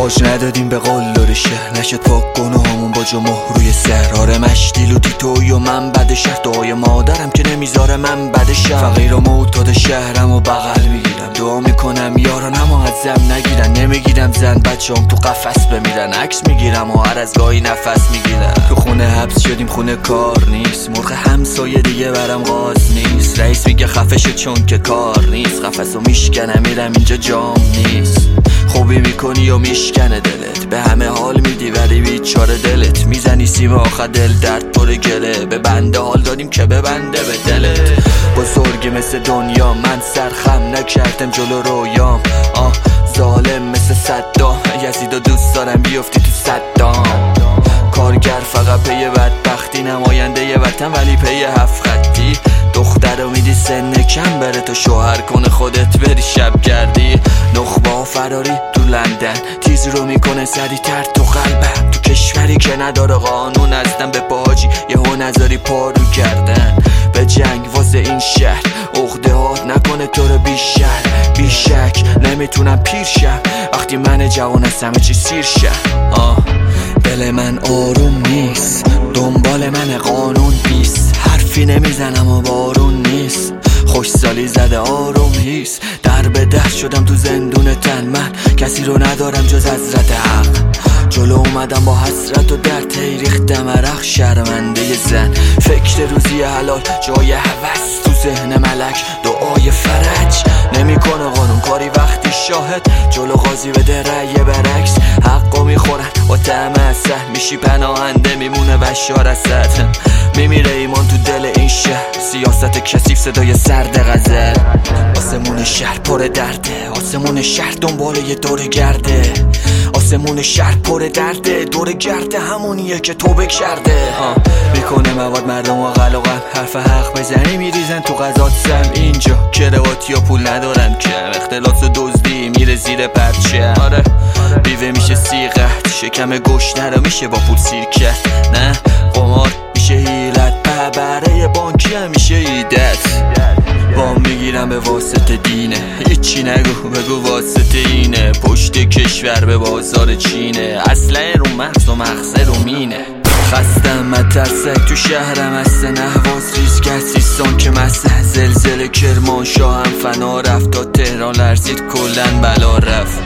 باج ندادیم به قلدر شهر، نشد پاک گناهامون با جمهور روی سر. آره مشتی لوتی توی و من بد شهر، دعای مادرم که نمیذاره من بد شهر. فقیر و معتاد شهرم و بغل میگیرم، دعا میکنم یارانم و ازم نگیرن. نمیگیرم زن بچه‌ام تو قفس بمیرن، عکس میگیرم و هر از گاهی نفس میگیرم. تو خونه حبس شدیم خونه کار نیست، مرغ همسایه دیگه برم غاز نیست. رئیس میگه خفه شو چون که کار نیست، قفسو میشکنم میرم اینجا جام نیست. خوبی میکنی و میشکنه دلت، به همه حال میدی ولی بیچاره دلت. میزنی سیم آخه دل درد پر گله، به بنده حال دادیم که ببنده به دلت. بزرگ مثل دنیا من سرخم نکردم جلو رویام، ظالم مثل صدام، یزیدو دوست دارم بیفتی تو صدام. کارگر فقط پی بدبختی، نماینده وطن ولی پی هفت خطی. دختر رو میدی سن کم بره تو شوهر کنه خودت بری شب گردی. نخبه و فراری تو لندن، تیز رو میکنه سری تر تو قلبم. تو کشوری که نداره قانون ازدن به باجی یهو نذاری پارو کردن. به جنگ واسه این شهر عقده هات نکنه تو رو بیشک. نمیتونم پیر شم وقتی من جوان هستم همه چی سیر شم. دل من آروم نیست، دنبال من قانون بیست. حرفی نمیزنم و بارون نیست، خوش سالی زده آروم هیست. در به در شدم تو زندون تن، من کسی رو ندارم جز حضرت حق. جلو اومدم با حسرت و در ریختم عرق، شرمنده زن. فکر روزی حلال جای هوس، تو ذهن ملک دعای فرج. نمیکنه قانون کاری وقتی شاهد جلو قاضی بده رأی برعکس. حقو میخورن با طعم اصل، میشی پناهنده میمونه بشار اسد. میمیره ایمان تو دل این شهر، سیاست کثیف صدای سرد غزل. آسمون شهر پر درده، آسمون شهر دنبال یه دور گرده. آسمون شهر پر درده، دور گرده همونیه که تو بکرده. میکنه مواد مردم و غلاقم، حرف حق بزنی میریزن تو غذات سم. اینجا کرواتی و پول ندارم که اختلاس و دزدی میره زیر پرچه. آره بیوه میشه سیغت، شکم گشنه رو میشه با پول سیر کرد. نه قمار میشه هیلت، برای بانکی هم میشه ایدت. وام میگیرم به واسطه دینه، هیچی نگو بگو واسطه اینه. پشت کشور به بازار چینه، اسلحه رو مغز و مغزه رو مینه. خستم مترسک تو شهرم هستن، اهواز ریز کرد سیستان که مسح. زلزله کرمانشاه هم فنا رفت، تا تهران لرزید کلن بلا رفت.